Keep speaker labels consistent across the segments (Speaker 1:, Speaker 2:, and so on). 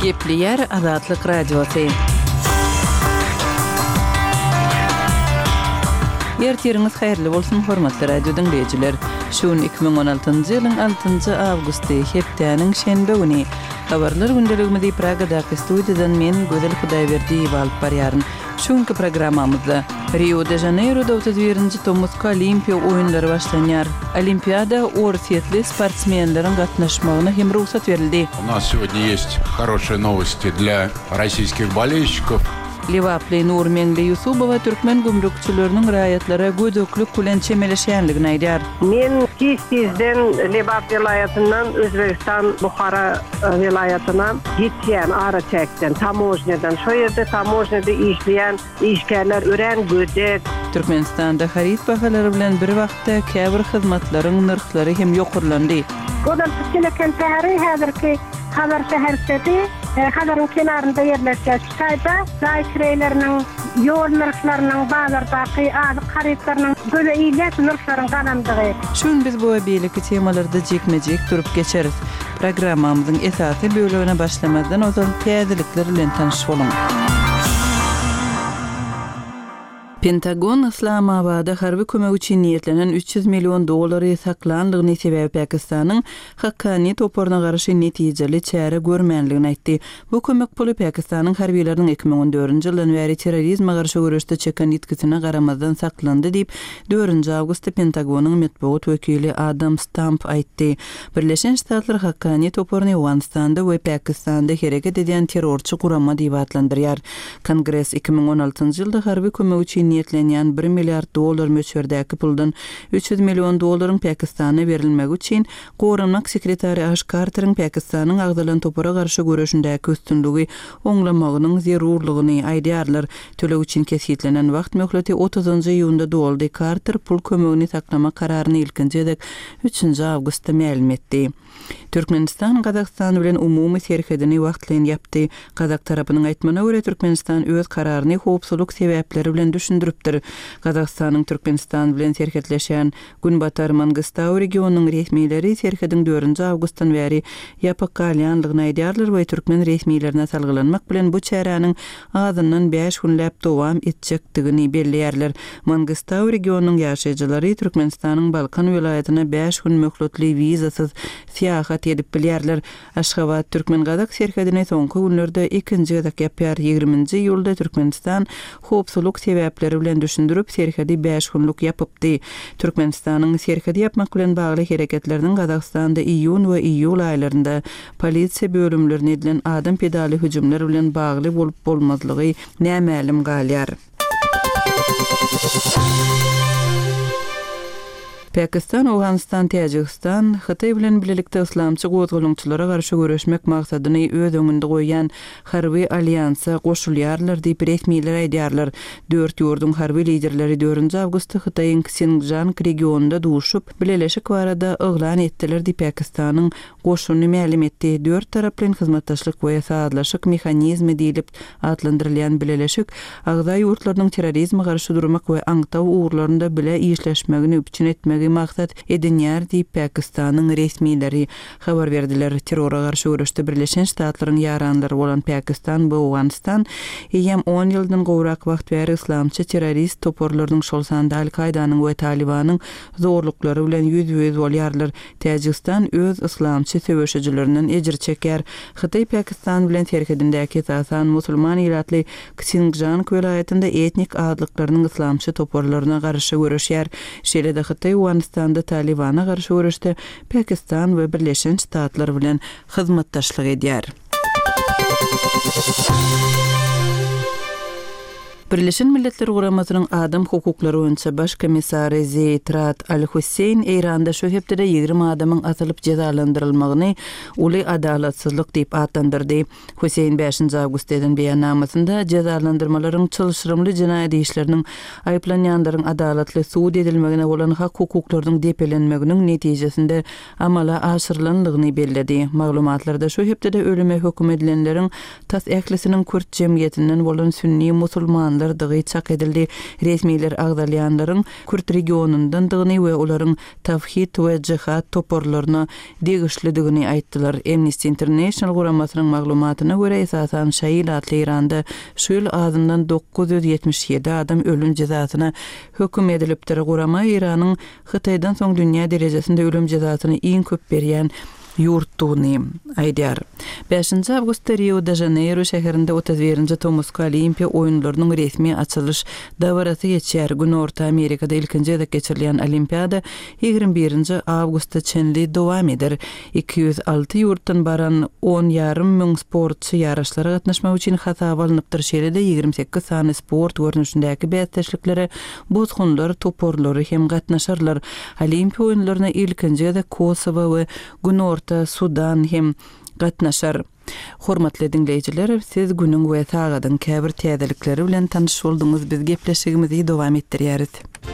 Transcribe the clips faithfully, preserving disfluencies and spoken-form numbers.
Speaker 1: Gepli yer Azatlyk Radiosu. Ýertiriňiz haýyrly bolsun hormatly radio dinleýijiler. Şuň iki bin on altyncy ýylyň altyncy awgusty hepdeniň şenbe güni habarlar gündeligimizi Pragadaky studiýadan men Gözel Hudaýberdi alyp barýaryn. Şuňky programmamyzda Rio de Janeiro'da otuz birinci Tomuska Olimpiya oýunlary başlanýar. Olimpiada ortiýetli sportsmenleriň gatnaşmagyna hem ruhsat berildi.
Speaker 2: У нас сегодня есть хорошие новости для российских болельщиков.
Speaker 1: Liwaply Nurmenli Yusubova türkmen gümrükçüleriniň raýatlara gödöklük bilen çemeleşýänligini aýdýar.
Speaker 3: Men Kistizden Lebap vilayatından Özbekistan Bukhara vilayatyna gitýän ara çekden tamojnadan şo ýerde tamojnada işleýän işgärler ören gödek.
Speaker 1: Türkmenistanda harit bahalary bilen bir wagtda käbir hyzmatlaryň narhlary hem ýokurlandy.
Speaker 3: Godan tutulýan täri häzirki Habar şäherçesi Habarın kenarında yerleşen şayda zaýkreyleriniň ýol narhlarynyň bazardaky azyk haritlarynyň göze iýlet narhlaryň galandygy.
Speaker 1: Şuň biz bu beýleki temalarda jekmejek durup geçeriz. Programmamyzyň esasy bölümine başlamadan ozal täzelikler bilen tanyşyp bolun. Pentagon Islamabada harby kömek üçin niýetlenen üç yüz million dollary saklandygyny sebäp Pakistanyň Haqqani toporuna garşy netijeli çäre görmänligini aýtdy. Bu kömek puly Pakistanyň harbiýleriniň iki bin on dördünji ýyldan bäri terrorizme garşy görüşde çeken ýetkisine garamazdan saklandy diýip dördünji awgustda Pentagonyň medeniýet wekili Adam Stamp aýtdy. Birleşen Ştatlar Haqqani toporuny Awganistanda we Pakistanda hereket edýän terrorçy gurama diýip adlandyrýar. Kongress iki bin on altyncy ýylda harby kömek üçin niýetlenýän bir milliard dollar möçberdäki puldan üç yüz million dollaryň Pakistana berilmegi üçin Gorumnak sekretary Ash Carter'ın Pakistanyň agdalan topora garşy görüşündäki üstünlügi oňlamagynyň zerurlygyny aýdýarlar. Tölek üçin kesýetlenen wagt möhleti otuzunjy iýunda doldy. Carter pul kömegini saklama kararyny ilkinji edek üçünji awgustda ma'lum etdi. Türkmenistan Kazakstan bilen umumy serhedini wagtlaýan ýapdy. Kazak tarapynyň aýtmagyna görä Türkmenistan öz kararyny howpsuzlyk sebäpleri bilen düşündiripdir. Kazakstanyň Türkmenistan bilen serhetleşen Günbatar Mangistau regionunyň resmiýetleri serhediň dördünji awgustdan bäri ýapyk galýanlygyny aýdýarlar we türkmen resmiýetlerine salgylanmak bilen bu çäranyň azyndan beş günläp dowam etjekdigini belleýärler. Mangistau regionunyň ýaşaýjylary Türkmenistanyň Balkan vilayatyna beş gün möhletli wizasyz seýahat edip bilýärler. Aşgabat türkmen Kazak serhedine soňky günlerde ikinji gezek ýapýar. ýygrimiňji ýylda Türkmenistan howpsuzlyk sebäpleri bilen düşündirip serhedi beş günlük ýapypdy. Türkmenistanyň serhedi ýapmak bilen bagly hereketleriniň Kazakstanda iýun we iýul aýlarynda polisiýa bölümlerine edilen adam pedali hüjümler bilen bagly bolup bolmazlygy nämälim galýar. Pakistan, Awganistan, Tajikistan, Xitay bilen birlikde islamçy gozgulunçylara garşy görüşmek maksadyny öz öňünde goýan harby alliansa goşulýarlar diýip resmiýetler aýdýarlar. Dört ýurdun harby liderleri dördünji awgustda Xitaýyň Xinjiang regionunda duşup birleşik barada yglan etdiler diýip Pakistanyň goşuny ma'lum etdi. Dört tarap bilen hyzmatdaşlyk we saatlaşyk mexanizmi diýilip adlandyrylýan birleşik agza ýurtlarynyň terrorizme garşy durmak we aňtaw uğurlarynda bile iýleşmegini üçin etmegi maksat edinýär diýip Pakistanyň resmiýetleri habar berdiler. Terrora garşy görüşde Birleşen Ştatlaryň ýaranlary bolan Pakistan we Awganistan ýem on ýyldan gowrak wagt bäri islamçy terrorist toporlarynyň şol sanda Al-Qaidanyň we Talibanyň zorluklary bilen ýüz-ýüz bolýarlar. Tajikistan öz islamçy söwüşçilerinden ejir çeker. Xitay Pakistan bilen serhedindäki esasan musulman ýylatly Xinjiang vilayatynda etnik azlyklarynyň islamçy toporlaryna garşy görüşýär. Şeýle-de Xitay Awganistanda Talibana garşy görüşde Pakistan we Birleşen Ştatlar bilen hyzmatdaşlyk edýär. Birleşen Milletler Guramasynyň adam hukuklary boýunça baş komissary Zeyd Ra'ad Al-Hussein Iranda şu hepde ýygrimi adamyň atylyp cezalandyrylmagyny uly adalatsyzlyk diýip adlandyrdy. Hussein beşinji awgustdan beýannamasynda cezalandyrmalaryň çylşyrymly jinaýat işleriniň aýplanýanlaryň adalatly suud edilmegine bolan hak hukuklarynyň depelenmeginiň netijesinde amala aşyrylandygyny belledi. Maglumatlarda şu hepde ölüme höküm edilenleriň tas ählisiniň Kürt jemgyýetinden bolan sünni musulman ýaşlar dygy çak edildi. Resmiler agdalýanlaryň Kürt regionundan dygyny we olaryň tawhid we jihad toporlaryny degişlidigini aýtdylar. Amnesty International guramasynyň maglumatyna görä esasan şaýyl atly Iranda şu ýyl azyndan dokuz yüz ýetmiş ýedi adam ölüm jazasyna hökm edilipdir. Gurama Iranyň Hytaýdan soň dünýä derejesinde ölüm jazasyny iň köp berýän yurttuğunu aýdýar. beşinji awgustda Rio de Janeiro şäherinde otuz birinji Tomusk Olimpiya oýunlarynyň resmi açylyş dawarasy geçýär. Gün Orta Amerikada ilkinji ýylda geçirilýän olimpiada ýygrimi birinji awgustda çenli dowam eder. iki yüz alty ýurtdan baran on ýarym müň sportçy ýaraşlara gatnaşmak üçin hasaba alınıpdyr. Şeýle-de ýygrimi sekiz sany sport görnüşindäki bäsleşlikleri, bozgunlar, toporlary hem gatnaşarlar. Olimpiya oýunlaryna ilkinji ýylda Kosowa we Gün Orta Sudan hem gatnaşar. Hormatly dinleýijiler, siz günüň we tagadyň käbir täzelikleri bilen tanyş boldyňyz. Biz gepleşigimizi dowam etdirýäris.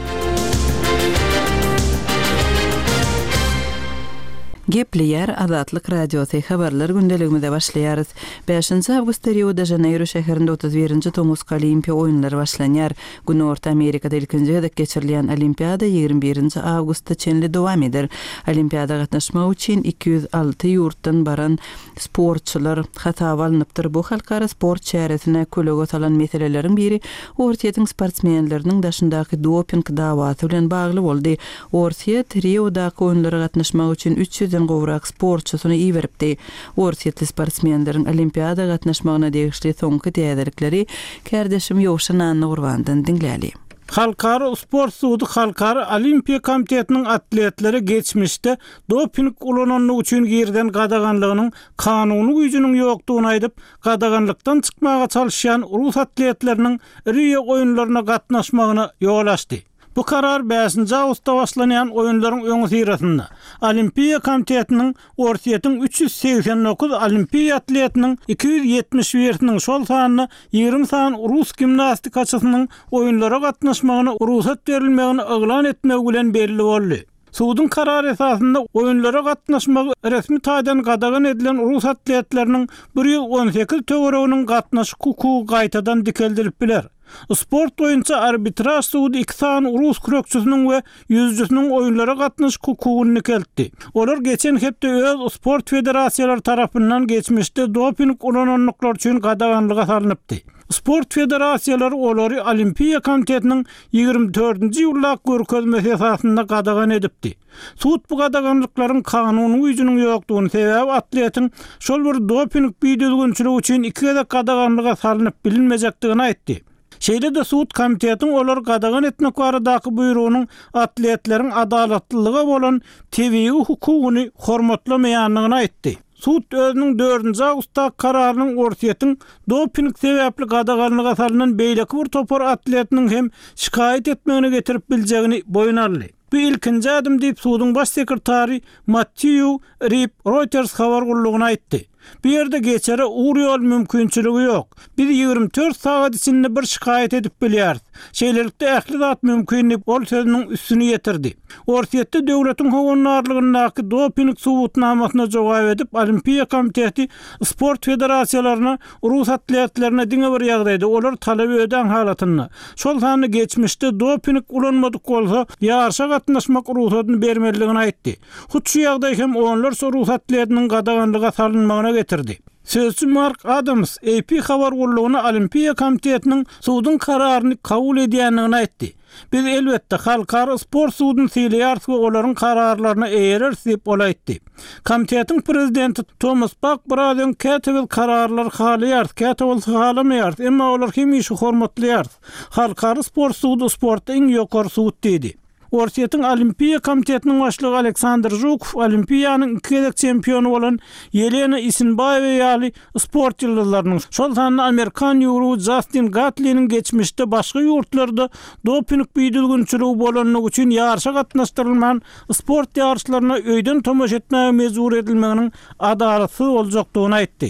Speaker 1: Gepliyar Azatlyk Radiosy habarlar gündeligimizde başlaýarys. beşinji awgustda Rio de Janeiro şäherinde otuz birinji Tomusk Olimpiya oýunlary başlanýar. Gün Orta Amerikada ilkinji ýylda geçirilýän olimpiada ýygrimi birinji awgustda çenli dowam eder. Olimpiada gatnaşmak üçin iki yüz alty ýurtdan baran sportçylar hasaba alınıpdyr. Bu halkara sport çäresine kölege salan meseleleriň biri Orsiýetiň sportsmenleriniň daşyndaky doping dawasy bilen bagly boldy. Orsiýet Rio'daky oýunlara gatnaşmak üçin üç yüz gowrak sportçysyny iýeripdi. Orsiýetli sportsmenleriň olimpiada gatnaşmagyna degişli soňky täzelikleri kärdeşim Ýowşan Nurwandan dinläli.
Speaker 4: Halkara sport suudu Halkara Olimpiya Komitetiniň atletleri geçmişde doping ulananlygy üçin girden gadaganlygynyň kanuny güýjüniň ýokdugyny aýdyp, gadaganlykdan çykmaga çalışýan Rus atletleriniň Rio oýunlaryna gatnaşmagyna ýol açdy. Bu karar beşinji awgustda başlanýan oýunlaryň öňü sirasynda Olimpiya Komitetiniň Orsiýetiň üç yüz seksen dokuz olimpiya atletiniň iki yüz ýetmiş biriniň şol sanyny ýygrimi san Rus gimnastikaçysynyň oýunlara gatnaşmagyna ruhsat berilmegini eglan etmek bilen belli boldy. Suudun kararı esasında oýunlara gatnaşmagy resmi taýdan gadagan edilen Rus atletleriniň bir yüz on sekiz töwereginiň gatnaşyk hukuky gaýtadan dikeldirip biler. Sport boýunça arbitraj suudu iki san Rus kürekçisiniň we yüzücüsiniň oýunlara gatnaşyk hukugyny nikeltdi. Olar geçen hepde öz sport federasiýalary tarapyndan geçmişde doping ulananlyklar üçin gadaganlyga salynıpdy. Sport federasiýalary olary Olimpiya Komitetiniň ýygrimi dördünji ýyllak görkezmesi esasında gadagan edipdi. Suud bu gadaganlyklaryň kanuny güýjüniň ýokdugyny sebäp atletiň şol bir doping biýdilgünçiligi üçin iki gezek gadaganlyga salynıp bilinmejekdigini aýtdy. Şeýle-de suud komitetiň olar gadagan etmek baradaky buýrugynyň atletleriň adalatlylyga bolan tebii hukugyny hormatlamaýanlygyny aýtdy. Suud özüniň dördünji awgustda kararynyň Orsiýetiň doping sebäpli gadaganlyga salynan beýleki bir topar atletiniň hem şikaýet etmegine getirip biljegini boyun aldy. Bu ilkinji adym diýip suudun baş sekretary Matthew Rip Reuters habar gullugyna aýtdy. Bu ýerde geçere uğur ýol mümkinçiligi ýok. Biz ýygrimi dört saat içinde bir şikaýet edip bilýäris. Şeýlelikde ähli zat mümkinlik ol sözüniň üstüni ýetirdi. Orsiýetde döwletiň howanarlygyndaky doping subutnamasyna jogap edip Olimpiya Komiteti sport federasiýalaryna Rus atletlerine diňe bir ýagdaýda olar talap eden halatyny, şol sany geçmişde doping ulanmadyk bolsa ýarşa gatnaşmak ruhsatyny bermeligini aýtdy. Hut şu ýagdaý hem onlar Rus atletiniň gadaganlyga salynmagyna getirdi. Sözcü Mark Adams A P habar gullugyna Olimpiya Komitetiniň suudun kararyny kabul edýänligini aýtdy. Biz elbetde halkara sport suudun silýäris we olaryň kararlaryna eýerer diýip olaýtdy. Komitetiň prezidenti Thomas Bach Braden kätebil kararlar halýar, kätebil halamaýar, emma olar hem işi hormatlaýar. Halkara sport suudu sportda iň ýokary suud diýdi. Orsiýetiň Olimpiya Komitetiniň başlygy Aleksandr Zhukov Olimpiýanyň iki gezek çempionu bolan Yelena Isinbayewa ýaly sport ýyldızlarynyň şol sanyny Amerikan ýurgy Justin Gatlin'in geçmişde başga ýurtlarda doping biýdilgünçiligi bolanlygy üçin ýarşa gatnaşdyrylman sport ýarşlaryna öýden tomoş etmäge mejbur edilmeginiň adalatsy boljakdygyny aýtdy.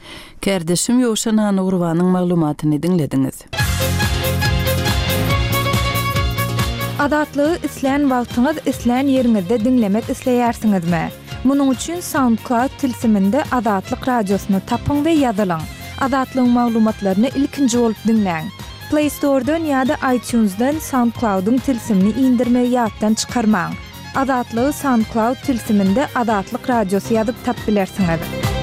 Speaker 1: Kärdeşim Ýowşan Nurwanyň maglumatyny dinlediňiz.
Speaker 5: Adatlygy isleýän wagtyňyz isleýän ýeriňizde dinlemek isleýärsiňizmi? Munyň üçin SoundCloud tilsiminde Adatlyk radiosyny tapyň we ýazylyň. Adatlyň maglumatlaryny ilkinji bolup dinleň. Play Store'dan ya da iTunes'dan SoundCloud'un tilsimini indirmeyi ýatdan çykarmaň. Azatlygy SoundCloud tilsiminde Azatlyk Radiosu ýazyp tapbilersiňiz.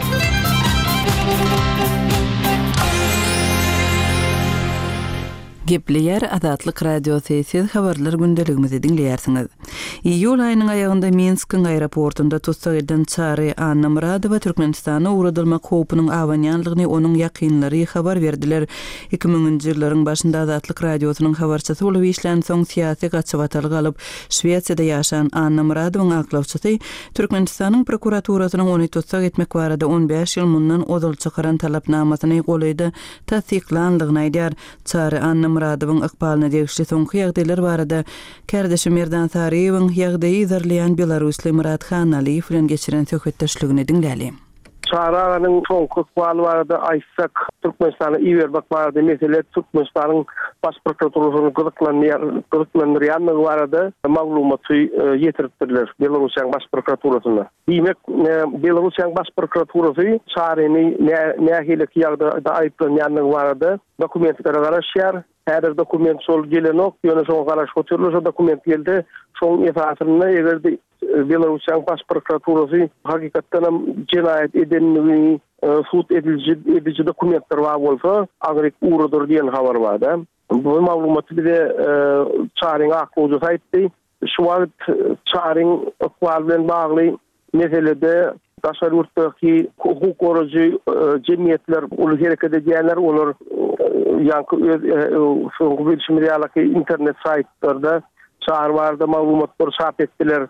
Speaker 1: Gepleyer Azatlyk Radiosu siz habarlar gündeligimizi dinleýärsiňiz. İýul aýynyň aýagynda Minskiň aeroportunda tutsak eden Çary Anna Muradowa Türkmenistana uğradylmak howpunyň awanýanlygyny onuň ýakynlary habar berdiler. iki miňinji ýyllaryň başynda Azatlyk Radiosynyň habarçysy bolup işlän soň syýasy gaçywatylyk alyp Şwetsiýada ýaşan Anna Muradowyň aklawçysy Türkmenistanyň prokuraturasynyň ony tutsak etmek barada on beş ýyl mundan odul çykaran talapnamasyny goýdy, tasdiklandygyny aýdýar. Çary Anna Muradowyň ykbalyna degişli soňky ýagdaýlar barada kardeşi Merdan Sariýewiň ýagdaýy izlerleýän Belarusly Murat Khan Aliýew bilen geçiren söhbetdeşligini dinläli.
Speaker 6: Çaranyň soňky ykbaly barada aýtsak, Türkmenistana iýermek barada mesele Türkmenistanyň baş prokuraturasynyň gydyklanýanlygy barada maglumaty ýetiripdirler Belarusyň baş prokuraturasyna. Diýmek, Belarusyň baş prokuraturasy Çaryny nähili ýagdaýda aýplanýanlygy barada dokumentlere garaşýar. Her dokument sol gelenok, ýöne şoň garaş götürilýär, dokument geldi. Şoň esasyna egerde Belarusyň baş prokuraturasy hakykatdan hem cinayet edenligi sud edilji edilji dokumentler bar bolsa, agryk uğradyr diýen habar bar da. Bu maglumaty bize Çaryň aklawçysy aýtdy. Şu wagt Çaryň ykbal bilen bagly meselede Daşary ýurtdaky hukuk goragy jemgyýetler uly hereket edýänler, olar ýanky soňky bilişimlerle internet saytlarda Çary barada maglumatlar çap etdiler.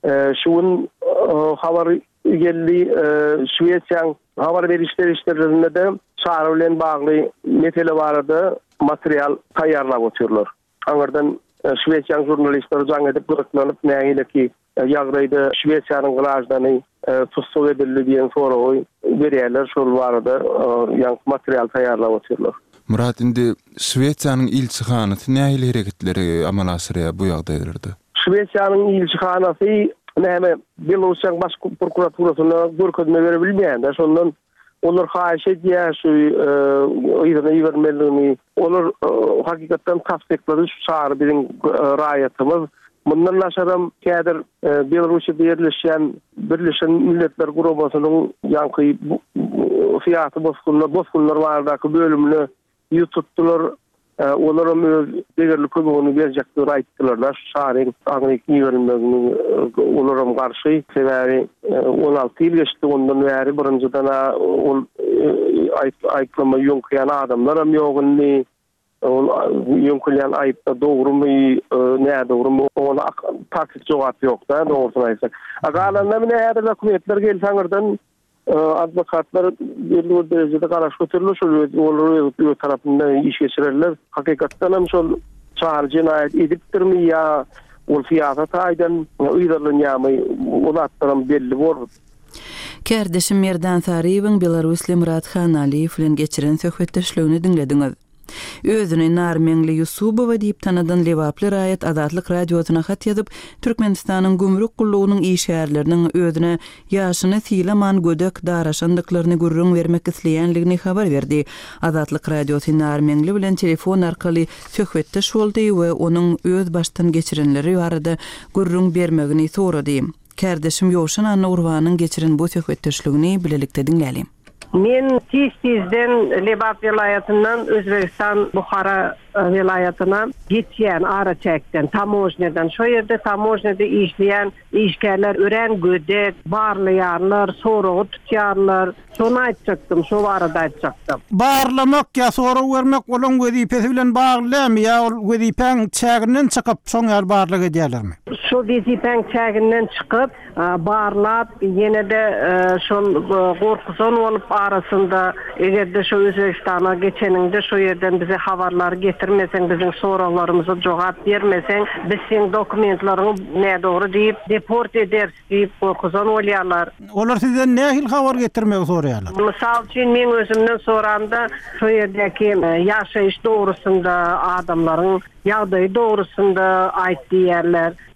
Speaker 6: Şuň habar geldi Şwetsiýaň habar berişleri işlerinde de Çary bilen bagly mesele barada material taýýarlap oturýarlar. Aňardan Şwetsiýaň jurnalistleri jaň edip gürüklänip nägileki ýagdaýda Şwetsiýanyň gylajdyny tutsak edildi diýen soragy berýärler, şol barada ýanky material taýýarlap oturýarlar.
Speaker 7: Murat, indi Şwetsiýanyň ilçihanaty nähili hereketleri amal asyrýar bu ýagdaýlarda? Şwetsiýanyň
Speaker 6: ilçihanasy näme Belarusyň baş prokuraturasyna görkezme bere bilmeýär. Şondan onlar haýyş edýär, şu ýygyny ýermelini, onlar hakykatdan tasdiklady şu şahar biziň raýatymyz. Bundan naşaram kädir Belarusyda ýerleşýän Birleşen Milletler Guramasynyň ýanky fiýaty boskunlar, boskunlar bardaky bölümini ýutupdylar. Olaram öz degerli kömegini berjekdir aýtdylar. Şaryň agnyk ýerlemegini olaram garşy sebäbi on alty ýyl geçdi, ondan bäri birinjiden ol aýtlama ýonkaýan adamlar hem ýogyny ol ýonkaýan aýtda dogrumy, näde dogrumy, ona takip jogap ýok da, dogrusyny aýtsak. Agalanda näde dokumentler gelsäňerden advokatlar belli derejede garaş götürülür, şol öýe tarapyndan iş geçirirler. Hakykatdan hem şol çar cinayet edipdirmi ýa ol fiýata taýdan ýyrlanýarmy, olatlarym belli bor.
Speaker 1: Kardeşim Merdan Sariýewiň Belarusly Murat Khan Aliýew bilen geçiren söhbetdeşligini dinlediňiz. Özüni Narmenli Yusubowa diýip tanadan Lewaply raýat Azatlyk Radiosyna hat ýazyp, Türkmenistanyň gümrük gullugynyň işgärleriniň özüne ýaşyny silaman gödek daraşandyklaryny gurrun bermek isleýänligini habar berdi. Azatlyk Radiosy Narmenli bilen telefon arkaly söhbetdeş boldy we onuň öz baştan geçirenleri barada gurrun bermegini sorady. Kardeşim Ýowşan Anna Urwanyň geçiren bu söhbetdeşligini bilelikde dinläli.
Speaker 3: Men Tiz-Tizden Lebap vilayatından Özbekistan Bukhara vilayatyna gitýän ara çekden tamojnadan şo ýerde tamojnada işleýän işgärler ören gödek barlaýarlar, soragy tutýarlar. Şonu aýtjakdym, şo barada aýtjakdym.
Speaker 4: Barlamak ýa soragy bermek olan wezipesi bilen baglymy ýa ol wezipeň çäginden çykyp şoň ýer barlyk edýärlermi?
Speaker 3: Şo wezipeň çäginden çykyp barlap ýene-de şol gorkusan bolup arasynda egerde şo Özbekistana geçeninde şo ýerden bize habarlar getirmeseň, biziň soralarymyza jogap bermeseň, biz seň dokumentlaryňy näde dogry diýip deport eder diýip gorkusan bolýarlar.
Speaker 4: Olar sizden nähil habar getirmek soraýarlar?
Speaker 3: Mysal üçin men özümden soranda şo ýerdäki ýaşaýyş dogrusynda adamlaryň ýagdaýy dogrusynda aýtdy ýerler.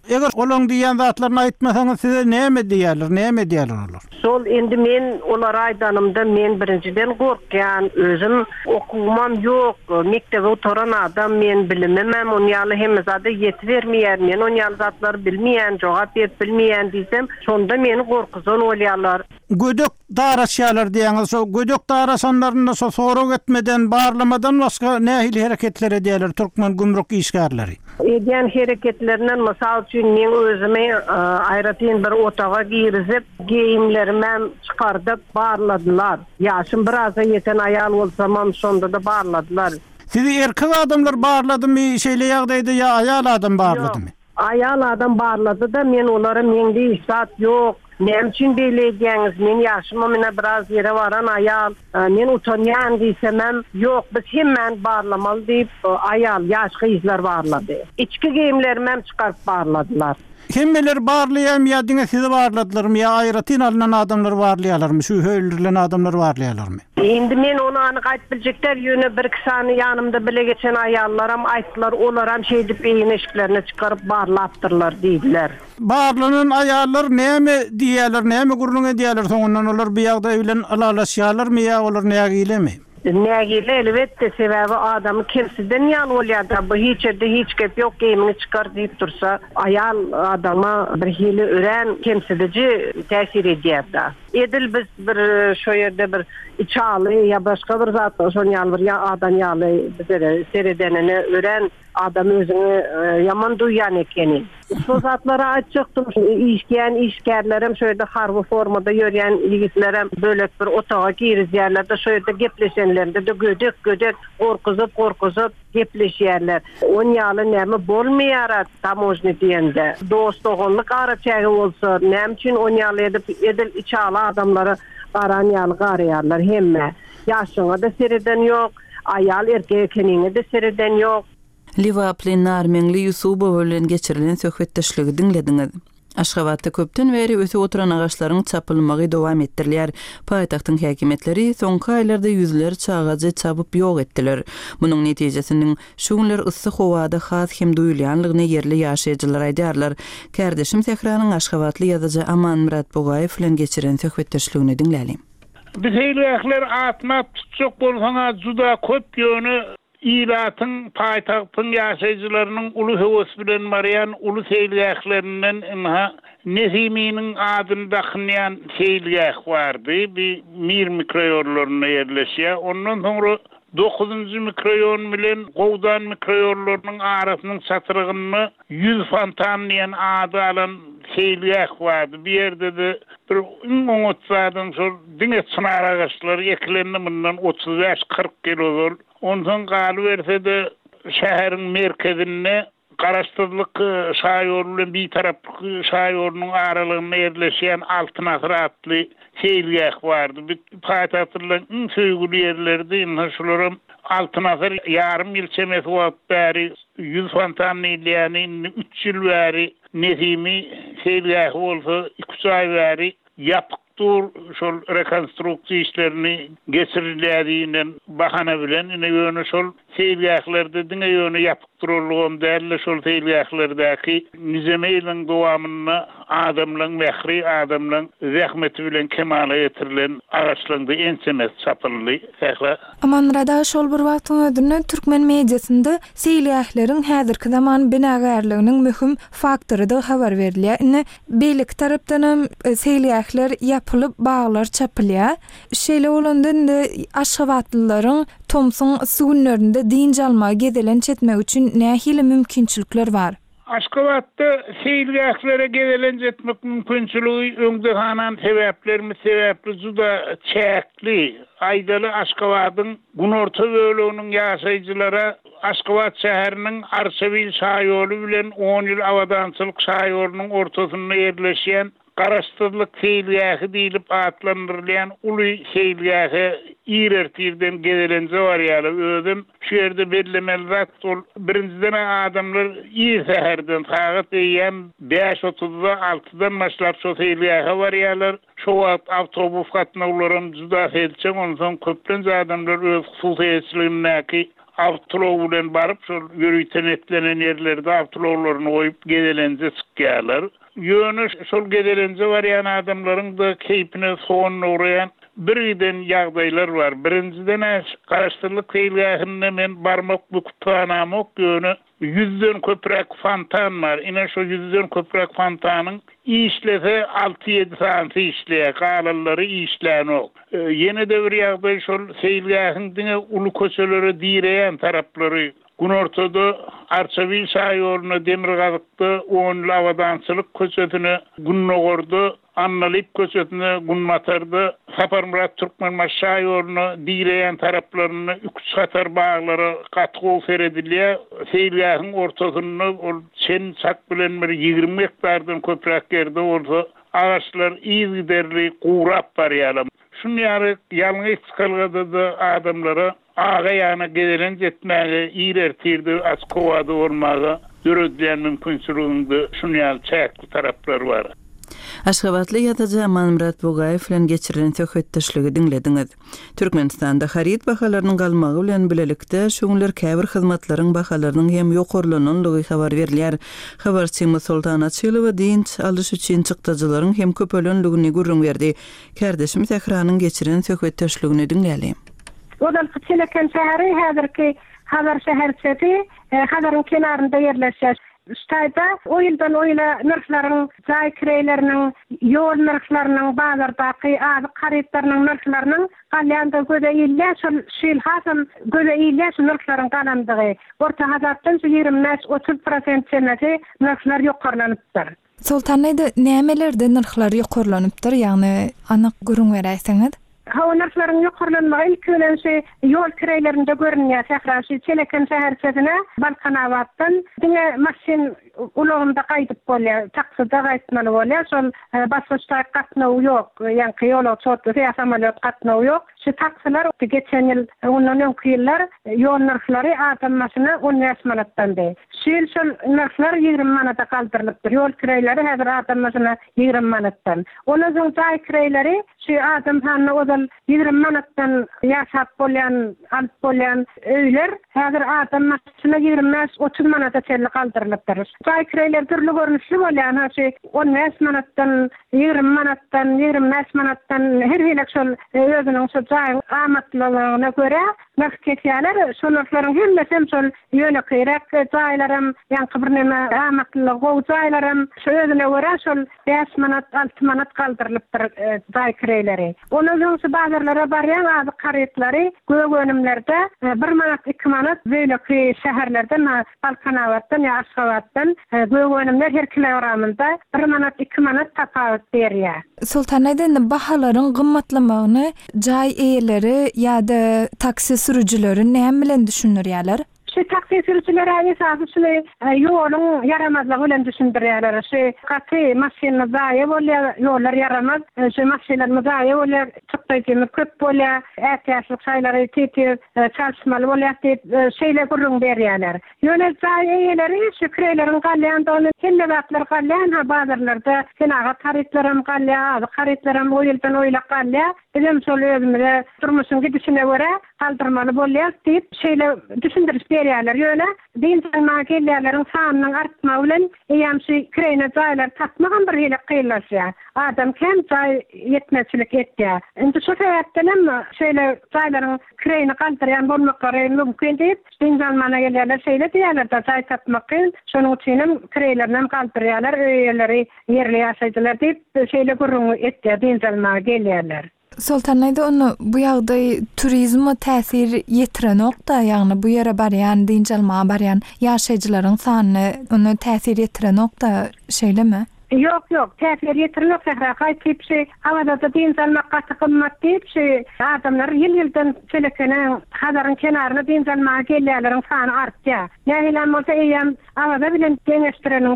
Speaker 4: Eger olan diýen zatlaryny aýtmasaňyz size näme diýerler, näme diýerler olar?
Speaker 3: Sol endi men olara aýdanymda men birinciden gorkýan, özüm okumam ýok, mektebe oturan adam men bilimemem, onu ýaly hem zada ýetbermeýär, men onu ýaly zatlary bilmeýän, jogap berip bilmeýän diýsem, şonda meni gorkuzan bolýarlar.
Speaker 4: Gödök daraşýarlar diýäňiz, şo gödök daraşanlaryny so sorag etmeden, barlamadan başga nähili hereketler edýärler Türkmen gümrük işgärleri?
Speaker 3: Edýän hereketlerinden mysal üçin men özüme aýratyn bir otaga girizip, giyimlerimi çykardyp barladylar. Ýaşym biraza ýeten aýal bolsam, şonda da barladylar.
Speaker 4: Sizi erkek adamlar barladymy, şeýle ýagdaýda ýa aýal adam barladymy?
Speaker 3: Aýal adam barlady da men olara meňde istat ýok. Nem için beýle edýäňiz? Men ýaşyma mene biraz ýere baran aýal, men utanýan diýsemem, ýok, biz hemmen barlamaly diýip aýal ýaşky izler barlady. İçki giyimlerimi çykaryp barladylar.
Speaker 4: Hemmeler barlaýan ýa diňe sizi barladylarmy ýa aýratyn alynan adamlar barlaýarlarmy? Şu höýlülen adamlar barlaýarlarmy?
Speaker 3: Endi men onu anyk aýtyp biljekler ýöne bir kisany ýanymda bile geçen aýallaram aýtdylar, olaram şeý diýip eýin eşiklerini çykaryp barlapdyrlar diýdiler.
Speaker 4: Barlanan aýallar näme diýerler, näme gurulun edýärler soňundan olar bu ýagdaý bilen alalaşýarlarmy ýa olar näge ilemi?
Speaker 3: Nägile elbette sebebi adamı kimsiden ýan bolýar. Bu hiç ede hiç gep ýok, geyimini çykar diýip tursa, aýal adama bir hili ören kimsideci täsir edýär da. Edil biz bir şo ýerde bir içaly ýa başga bir zat şon ýaly bir adam ýaly bizere seredenini ören adam özüni yaman duýan ekeni. Bu zatlara açyktym. İşleyen işgärlerim şöyle harby formada ýörýän ýigitlerim bölek bir otaga girizýärler, şöyle gepleşenlerinde de gödek gödek gorkuzup gorkuzup gepleşýärler. On ýaly näme bolmaýar tamojny diýende. Dostlugyk araçagy bolsa, näme üçin on ýaly edip edil içaly adamlara garan ýaly garaýarlar hemme. Ýaşyňa da sereden ýok, aýal erkegiňe de sereden ýok.
Speaker 1: Liwaply Narmengli Yusubow bilen geçirilen söhbetdeşligi diňlediňiz. Aşgabatda köpden beri öse oturan agaçlaryň çapylmagy dowam etdirilýär. Paýtagtyň häkimetleri soňky aýlarda ýüzler çagajy çapyp ýok etdiler. Munyň netijesiniň şu günler yssyk howada has hem duýulýanlygyny yerli ýaşaýjylar aýdýarlar. Kardeşim Sehranyň Aşgabatly ýazyjy Aman Murat Bogaýew bilen geçiren söhbetdeşligini diňlälim.
Speaker 8: Biz heýleýär atmak tutjak bolsaňa juda köp ýöne İlatın paýtagtyň ýaşaýjylarynyň uly höwes bilen barýan uly seýlgählerinden inha Neziminiň adyny daxynýan seýlgäh bardy. Bir mir mikroýorlaryna ýerleşýär. Ondan soňra dokuzuncu mikroýon bilen Gowdan mikroýorlarynyň arasynyň çatyrygyny ýüz fontan diýen ady alan seýlgäh bardy. Bir ýerde de bir oňotsadan şol diňe çynar agaçlary eklendi bundan otuz beş kırk kilolor. Ondan galy berse de şäheriň merkezinde garaşdyrlyk şaýorly bir taraply şaýorynyň aralygyna ýerleşýän altyn atly seýlgäh bardy. Bu paýtagtyň söýgüli ýerlerde inha şolaryň altyn asar ýarym ýyl çemes wagt bäri ýüz fontan ýaly üç ýyl bäri Nezimi seýlgäh bolsa iki aý bäri ýapyk tur şol rekonstruksiýa işlerini geçirilýärdiňden bahana bilen ine ýöne şol seýlgählerde diňe ýöne ýapyk turulgан däl şol seýlgählerdäki nizemeýiň dowamyny adamlaryň mehri adamlaryň zähmeti bilen kemale ýetirilen araçlarynda ensemes çapyldy.
Speaker 5: Aman rada şol bir wagtyň ödünde türkmen mediasynda seýlgähleriň häzirki zaman binagärliginiň möhüm faktory da habar berilýär. Ine beýlik tarapdan seýlgähler yapılıp bağlar çapılya. Şeýle bolandan Aşgabatlylaryň Tomson suwunlarynda diňç almagy gedelen çetmek üçin nähili mümkinçilikler bar?
Speaker 8: Aşgabatda seýlgählere gedelen çetmek mümkinçiligi öňde hanan sebäplermi sebäpli juda çäkli. Aýdaly Aşgabatyň Gunorta böleginiň ýaşaýjylara Aşgabat şäheriniň Arşawil şaýoly bilen on ýyl awadançylyk şaýorynyň ortasynda ýerleşýän garaşdyrlyk seýlgähi diýilip atlandyrylýan uly seýlgähi ýerertirden gedelenje bar ýaly özüm şu ýerde bellemeli zat ol birinciden adamlar ýer säherden sagat diýen beş otuzda altıdan başlap şu seýlgähi bar ýalar. Şu wagt awtobus gatnawlaryň juda helçe ondan köpden adamlar öz hususiyetçiligindäki avtolog bilen barıp şol yürüyten etlenen yerlerde avtologlaryny goýup gedelenje çykýarlar. Ýöne şol gedelenje barýan adamlaryň da keypine soň uğrayan birden ýagdaýlar bar. Birinciden garaşdyrlyk teýlgähinde men barmak bukutanamak ok ýöne yüzden köprek fontan var. Ine şu yüzden köprek fontanyň işlese altı yedi saat işleýär, galalary işlän ok. E, Ýene de bir ýagdaý şol seýilgähinde ulu köçelere diýreýän taraplary gün ortada Arçavil şaýoruny Demirgazykda on lavadançylyk köçetini Gunnogorda Annalyp köçetini Gunmatarda Saparmurat Türkmen şaýoruny diýreýän taraplaryny üç gatar baglary gatgo feredilýär. Seýilgähiň ortasyny ol çen çak bilen bir ýygrimi hektardan köprek ýerde bolsa ağaçlar iň giderli gurap barýar. Şunu ýary ýalňy çykalgada da adamlara ağa ýana gedelen jetmäge ýertirdi askowada bolmaga döredýän mümkinçiliginde şunu ýaly çäkli taraplar bar.
Speaker 1: Aşgabatly ýataja Manmurat Bugaýew bilen geçirilen söhbetdeşligi diňlediňiz. Türkmenistanda harit bahalarynyň galmagy bilen bilelikde şoňlar käbir hyzmatlaryň bahalarynyň hem ýokarlananlygy habar berilýär. Habarçymyz Sultana Çylywa dinç alyş üçin çykdyjylaryň hem köpölenligini gurrun berdi. Kardeşimiz ekranyň geçirilen söhbetdeşligini diňleýälim.
Speaker 3: Odan Çeleken şäheri häzirki Habar şäherçeti Habaryň kenarynda ýerleşýär. Ştaýda o ýyldan o ýyla narhlaryň, jaý kireyleriniň, ýol narhlarynyň, bazardaky azy garyplarynyň narhlarynyň galýanda göze ýyllar şol şil hasam göze ýyllar şol narhlaryň galandygy. Orta hazatdan ýygrimi otuz prosent çeneti narhlar ýokarlanypdyr.
Speaker 5: Sultanyda nämelerde narhlar ýokarlanypdyr? Ýagny anyk görüň beräýsiňiz?
Speaker 3: Hawa narhlaryň ýokarlanmagy ilk ölenşi ýol kireylerinde görünýär. Sähraşy Çeleken şäherçetine Balkanawatdan diňe maşin ulagynda gaýdyp bolýar, taksida gaýtmaly bolýar. Şol basgyçda gatnaw ýok, ýa-ni ýola çotdy, ýa samolyot gatnaw ýok. Şu taksiler geçen ýyl ondan öňki ýyllar ýol narhlary adam maşyny on beş manatdandy. Şol şol narhlar ýygrimi manata galdyrylypdyr. Ýol kireyleri häzir adam maşyny ýygrimi manatdan. Ondan soň jaý kireyleri şu adam hany odal ýygrimi manatdan ýaşap bolýan, alyp bolýan öýler häzir adam maşyny ýygrimi otuz manata çelli galdyrylypdyr. Jaý kireyler türlü görnüşli bolýan, şu on beş manatdan, ýygrimi manatdan, ýygrimi beş manatdan her hilek şol özüniň şu jaý amatlygyna görä narh kesýärler. Şol narhlaryň hemmesi şol ýöne kyrek jaýlarym, ýa-ni bir näme amatlyg gowy jaýlarym şu özüne görä şol beş manat, altı manat galdyrylypdyr jaý kireyleri. Ondan soň şu bazarlara barýan azy garyplary gögönümlerde bir manat, iki manat beýleki şäherlerden, Balkanawatdan ýa Aşgabatdan gögönümler her kilogramynda bir manat, iki manat tapawut berýär.
Speaker 5: Sultanyda bahalaryň gymmatlamagyny jaý eýeleri ýa-da taksi sürücüleri näme bilen düşünýärler?
Speaker 3: Şu taksi sürücüleri esasy şu ýoluň yaramazlygy bilen düşündirýärler. Şu gaty maşyna zaýa bolýar, ýollar yaramaz. Şu maşynalar zaýa bolýar, çykdyjy köp bolýar, ähtiýatlyk şaýlary tepip çalışmaly bolýar diýip şeýle gurrun berýärler. Ýöne zaýa eýeleri şu kireleriň galýandygyny hemme wagtlar galýan, ha bazarlarda senaga taryplarym galýar, garyplarym o ýyldan o ýyla galýar. Bizim şol özümde durmuşyň gidişine görä galdyrmaly bolýar diýip şeýle düşündirip berýärler. Ýöne diňsel magellerleriň sanynyň artmagy bilen eýam şu kireyne jaýlar tapmagan bir ýyla kıylaşýar. Adam hem jaý ýetmezçilik etdi. Indi şu sebäpden şeýle jaýlaryň kireyne galdyrýan bolmaklary mümkin diýip diňsel magellerler şeýle diýerler da jaý tapmak üçin şonuň üçin kireylerden galdyrýarlar, öýleri ýerli ýaşaýdylar diýip şeýle gurrun etdi diňsel magellerler.
Speaker 5: Sultanyda onu bu ýagdaý turizme täsir ýetiren nokta, ýagny bu ýere barýan, diňjalma barýan ýaşaýjylaryň sanyny onu täsir ýetiren nokta şeýlemi?
Speaker 3: Yok yok, täsir ýetirilip sähraga tipşi, awada da diňjalmak gaty gymmat diýip, adamlar ýyl-ýyldan Çelekeniň Habaryň kenaryna diňjalmaga gelýärleriň sany artdy. Nähilem bolsa eýem awada bilen deňeşdireninde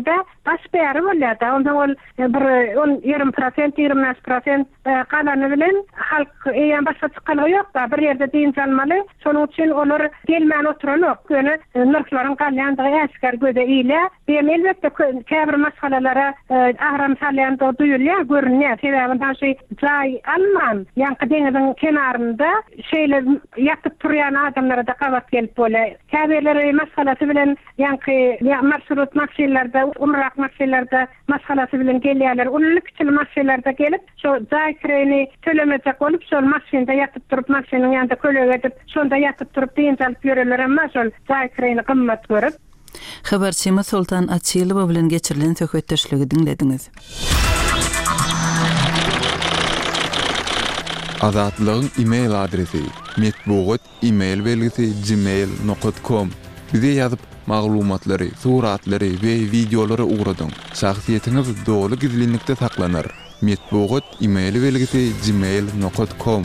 Speaker 3: Asberi bolýar da onda ol bir yirmi prosent yirmi beş prosent galany bilen halk eýen başga çykan ýok da bir ýerde diň salmaly. Şonuň üçin olar gelmän oturan ýok. Köni nurklaryň galýandygy äsker göze ýyle. Beýle elbetde käbir masalalara ahram salýanda duýulýar, görünýär. Sebäbinden şeý jaý alman, ýa-ni deňiziň kenarynda şeýle ýatyp turýan adamlara da gawat gelip bolýar. Käbirleri masalasy bilen ýa-ni marşrut maksilerde, umrak maksilerde masalasy bilen gelýärler. Ully kiçili maksilerde gelip şo jaý kireni tölemejek bolup şol maksinda ýatyp turup maksinin ýanynda kölek edip şonda ýatyp turup diň salyp ýöreller, emma şol jaý kireni gymmat görüp.
Speaker 1: Habarçymy Sultan Açylow bilen geçirilen söhbetdeşligi dinlediňiz.
Speaker 7: Azatlygyň e-mail adresi metbugat e-mail belgisi gmail nokta com. Bize ýazyp maglumatlary, suratlary we videolary ugradyň. Şahsiýetiňiz dogry gizlilikde saklanır. Metbugat e-mail belgisi gmail nokta com.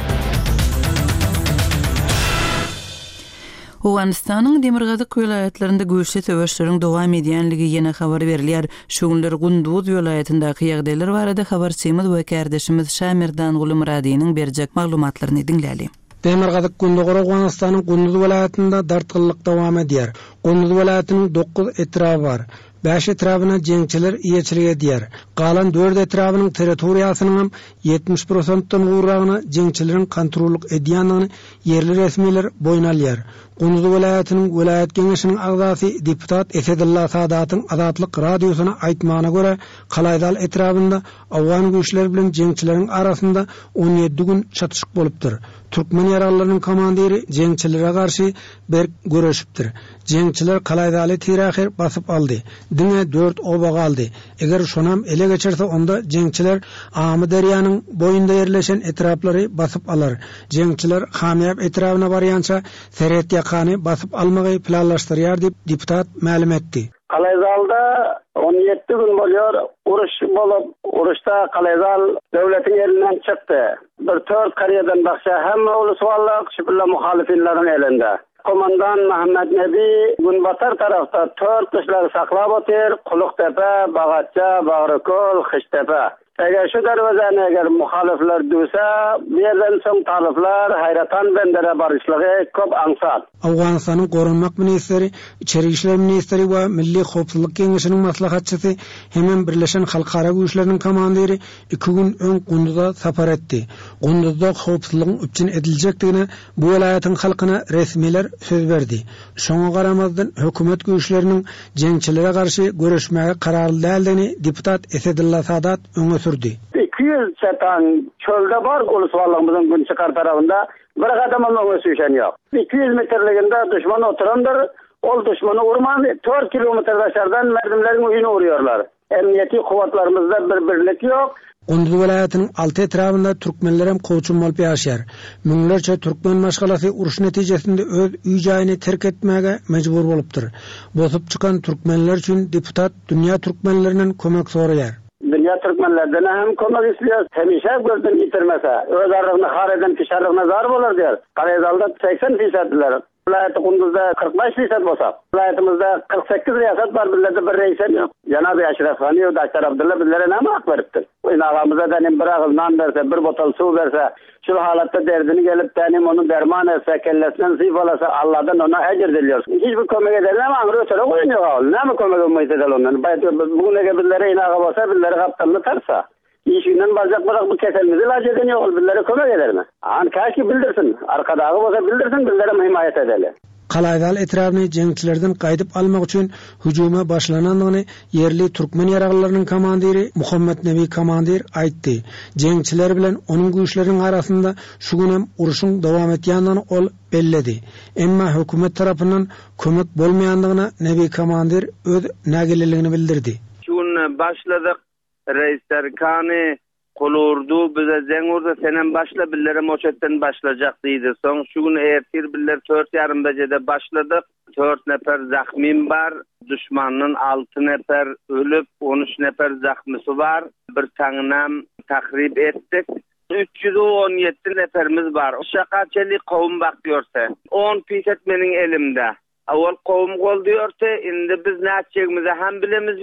Speaker 1: Owganistanyň Demirgazyk welaýatlarynda güýçli töweşleriň dowam edýänligi ýene habar berilýär. Şu günler Gunduz welaýatyndaky ýagdaýlar barada habarçymyz we kärdeşimiz Şamirdan Gulumradynyň berjek maglumatlaryny dinläli.
Speaker 9: Demirgazyk Gundugora Owganistanyň Gunduz welaýatynda dartgyllyk dowam edýär. Gunduz welaýatynyň dokuz etraby bar. beş etrabyna jeňçiler iýeçilik edýär. Galan dört etrabynyň territoriýasynyň hem yetmiş prosentden gurragyny jeňçileriň kontrollyk edýändigini yerli resmiler boýun alýar. Gunduz welaýatynyň welaýat geňeşiniň agzasy deputat Esedulla Sadatyň Azatlyk radiosyna aýtmagyna görä, Kalaýdal etrabynda awgan güýçleri bilen jeňçileriň arasynda on ýedi gün çatışyk bolupdyr. Türkmen ýarallarynyň komandiri jeňçilere garşy berk göreşipdir. Jeňçiler Kalaýdaly tiraher basyp aldy. Diňe dört oba galdy. Eger şonam ele geçerse onda jeňçiler Amy Derýanyň boýunda ýerleşen etraplary basyp alar. Jeňçiler Hamyap etrabyna barýança Seret ýakany basyp almagy planlaşdyrýar diýip deputat ma'lum etdi.
Speaker 10: Kalaýdalda on ýedi gün bolýar uruş bolup, uruşda Kalaýdal döwletiň elinden çykdy. Bir dört karyadan baksa hemme uluswallyk şübülle muhaliflerin elinde. Komandan Mehmet Nebi Günbatar tarafta dört kışları saklap otur, Kuluktepe, Bagatça, Bağrıkol, Xiştepe. Eger şu dervazany eger muhalifler duysa, bir yerden soň talyplar hayratan bendere barışlygy köp aňsat.
Speaker 9: Awganistanyň Gorunmak ministeri, İçeri işler ministeri we Milli Howpsuzlyk Keňeşiniň maslahatçysy hemem Birleşen Halkara Güýçleriniň komandiri iki gün öň Gunduzda sapar etdi. Gunduzda howpsuzlygyň üçin ediljekdigine bu welaýatyň halkyna resmiler söz berdi. Şoňa garamazdan hökümet güýçleriniň jeňçilere garşy görüşmäge kararly däldigini deputat Esedulla Sadat öňe sürdü.
Speaker 10: iki yüz çatan çölde var uluswallygymyzyň gün çykar tarafında bir gadam olmagy süýşen ýok. iki yüz metrliginde düşman oturandır. Ol düşmanı urman dört kilometre aşağıdan merdimlerin uyunu uğruyorlar. Emniyeti kuvvetlerimizde bir birlik yok.
Speaker 9: Gunduz welaýatynyň altı etrabynda türkmenler hem koçum bolup ýaşar. Müňlerçe türkmen maşgalasy uruş netijesinde öz üý jaýyny terk etmäge mejbur bolupdyr. Bosup çykan türkmenler üçin deputat dünýä türkmenlerinden kömek soraýar.
Speaker 10: Dünya Türkmenlerden hem kömek istiyor. Hemişe gözden yitirmese, öz arrygyny har eden kişilerine zar bolar diýer. Kalaýdalda seksen fisetdiler. Vilayet Gunduzda kırk beş fiset bolsa, vilayetimizde kırk sekiz riyasat var, billerde bir reýsen ýok. Janaby Aşraf Gany we Daşar Abdulla bizlere näme hak beripdir? Oýnagamyza denim bir agyl nan berse, bir botol suw berse, şu halatda derdini gelip denim onu derman etse, kellesinden zif alasa Allah'dan ona ecir dilýär. Hiçbir kömek eder näme aňyr ötürä goýunýar. Näme kömek etmeyse de ondan. Bugün ege bizlere inaga bolsa, bizlere gapdanly tarsa. İşinden bazak bırak bu keselimizi ilaç eden yok. Bizlere kömek eder mi? An kaçki bildirsin. Arkadağı olsa bildirsin, bizlere himayet edelim.
Speaker 9: Kalaýdal etrabyny jeňçilerden gaýdyp almak üçin hüjuma başlanandygyny yerli türkmen ýaraglarynyň komandiri Muhammed Nebi komandir aýtdy. Jeňçiler bilen onuň güýçleriniň arasynda şu gün hem uruşyň dowam etýändigini ol belledi. Emma hökümet tarapyndan kömek bolmaýandygyna Nebi komandir öz nägililigini bildirdi.
Speaker 11: Şu gün başladyk. Reis Serkany Kolurdu bize zeňurda senen başla billere moçetten başlajak diýdi. Soň şu gün ertir biller dört ýarym bejede başladyk. dört nefer zahmim bar. Düşmanyň altı nefer ölüp on üç nefer zahmysy bar. Bir taňynam tahrip etdik. üç yüz on ýedi neferimiz bar. Şakaçeli kowum bakýarsa on fiset meniň elimde. Awal kowum gol diýörse, indi biz näçegimize hem bilemiz ýok.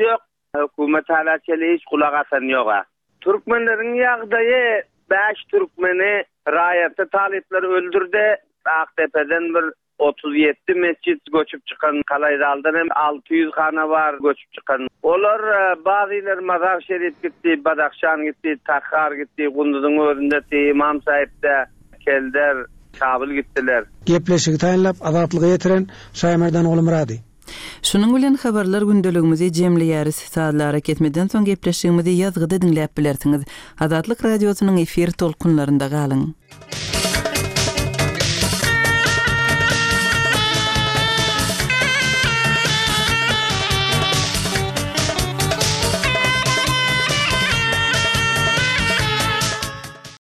Speaker 11: Hökümet hala çeli hiç kulak atan ýok. Türkmenlerin ýagdaýy beş Türkmeni raýaty talipleri öldürdi. Aktepe'den bir otuz yedi mescit göçüp çıkan Kalaydal'dan hem altı yüz hana var göçüp çıkan. Olar bazılar Mazar Şerif gitti, Badakşan gitti, Takhar gitti, Gunduz'un özünde İmam Sahip'te Kelder, Kabil gittiler.
Speaker 9: Gepleşigi taýinlap azatlygy ýetiren Şaýmerdan oğlu Murady.
Speaker 1: Şunun bilen habarlar gündeligimizi jemleýäris saatlara ketmeden soň gepleşigimizi ýazgyda dinläp bilersiňiz. Azatlyk radiosynyň efir tolkunlarynda galyň.